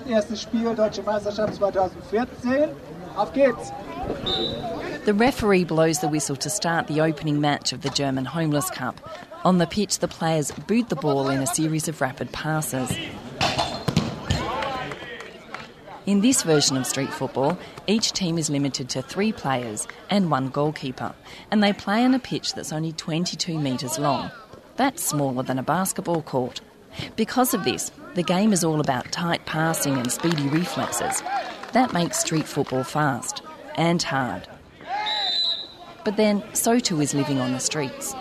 erstes Spiel Deutsche Meisterschaft 2014. Auf geht's! The referee blows the whistle to start the opening match of the German Homeless Cup. On the pitch, the players boot the ball in a series of rapid passes. In this version of street football, each team is limited to 3 players and 1 goalkeeper, and they play on a pitch that's only 22 metres long. That's smaller than a basketball court. Because of this, the game is all about tight passing and speedy reflexes. That makes street football fast and hard. But then, so too is living on the streets.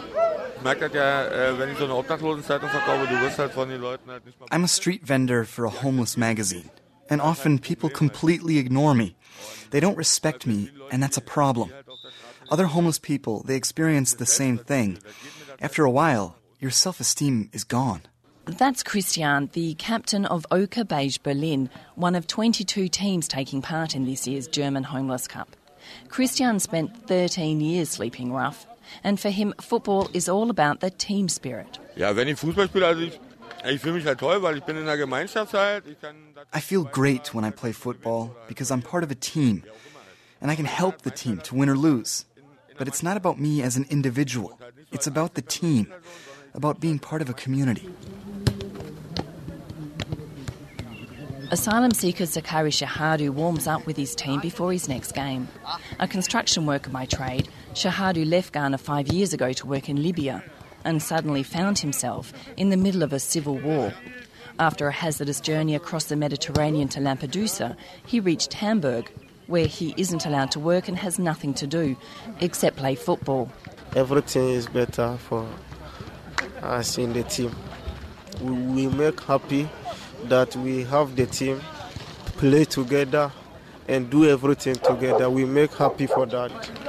I'm a street vendor for a homeless magazine, and often people completely ignore me. They don't respect me, and that's a problem. Other homeless people, they experience the same thing. After a while, your self-esteem is gone. That's Christian, the captain of Ochre Beige Berlin, one of 22 teams taking part in this year's German Homeless Cup. Christian spent 13 years sleeping rough, and for him, football is all about the team spirit. I feel great when I play football because I'm part of a team, and I can help the team to win or lose. But it's not about me as an individual. It's about the team, about being part of a community. Asylum seeker Zakari Shahadu warms up with his team before his next game. A construction worker by trade, Shahadu left Ghana 5 years ago to work in Libya and suddenly found himself in the middle of a civil war. After a hazardous journey across the Mediterranean to Lampedusa, he reached Hamburg, where he isn't allowed to work and has nothing to do except play football. Everything is better for us in the team. We make happy that we have the team play together and do everything together. We make happy for that.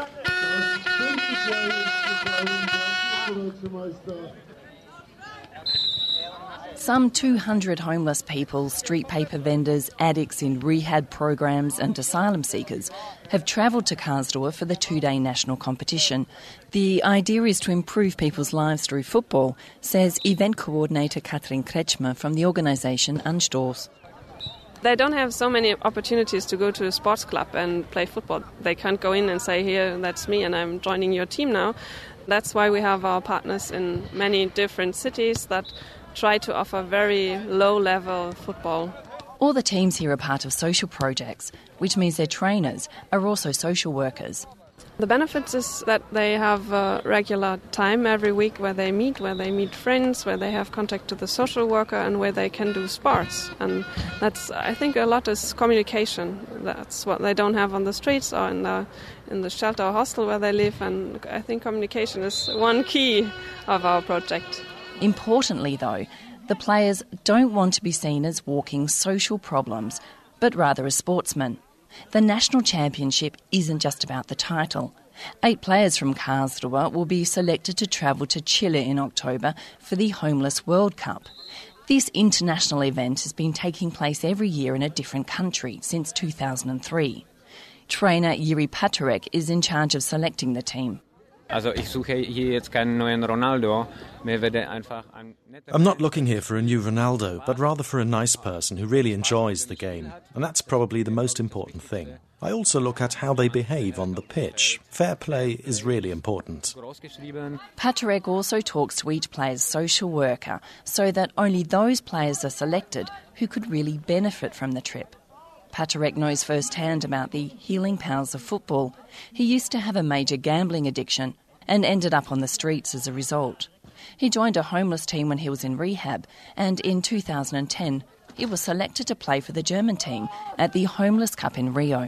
Some 200 homeless people, street paper vendors, addicts in rehab programs and asylum seekers have travelled to Karlsruhe for the 2-day national competition. The idea is to improve people's lives through football, says event coordinator Katrin Kretschmer from the organisation Anstoß. They don't have so many opportunities to go to a sports club and play football. They can't go in and say, here, that's me and I'm joining your team now. That's why we have our partners in many different cities that try to offer very low-level football. All the teams here are part of social projects, which means their trainers are also social workers. The benefits is that they have regular time every week where they meet friends, where they have contact to the social worker and where they can do sports. And that's, I think, a lot is communication. That's what they don't have on the streets or in the shelter or hostel where they live. And I think communication is one key of our project. Importantly, though, the players don't want to be seen as walking social problems, but rather as sportsmen. The national championship isn't just about the title. 8 players from Karlsruhe will be selected to travel to Chile in October for the Homeless World Cup. This international event has been taking place every year in a different country since 2003. Trainer Jiri Patorek is in charge of selecting the team. I'm not looking here for a new Ronaldo, but rather for a nice person who really enjoys the game. And that's probably the most important thing. I also look at how they behave on the pitch. Fair play is really important. Patorek also talks to each player's social worker so that only those players are selected who could really benefit from the trip. Patorek knows firsthand about the healing powers of football. He used to have a major gambling addiction and ended up on the streets as a result. He joined a homeless team when he was in rehab, and in 2010 he was selected to play for the German team at the Homeless Cup in Rio.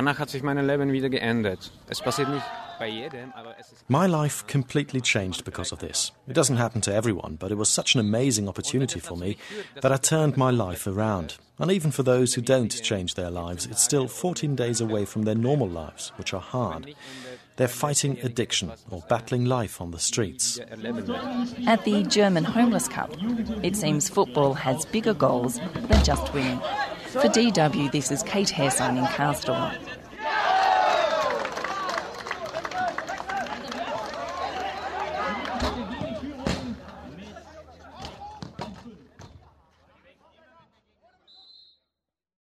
My life completely changed because of this. It doesn't happen to everyone, but it was such an amazing opportunity for me that I turned my life around. And even for those who don't change their lives, it's still 14 days away from their normal lives, which are hard. They're fighting addiction or battling life on the streets. At the German Homeless Cup, it seems football has bigger goals than just winning. For DW, this is Kate Hairsine in Karlsruhe.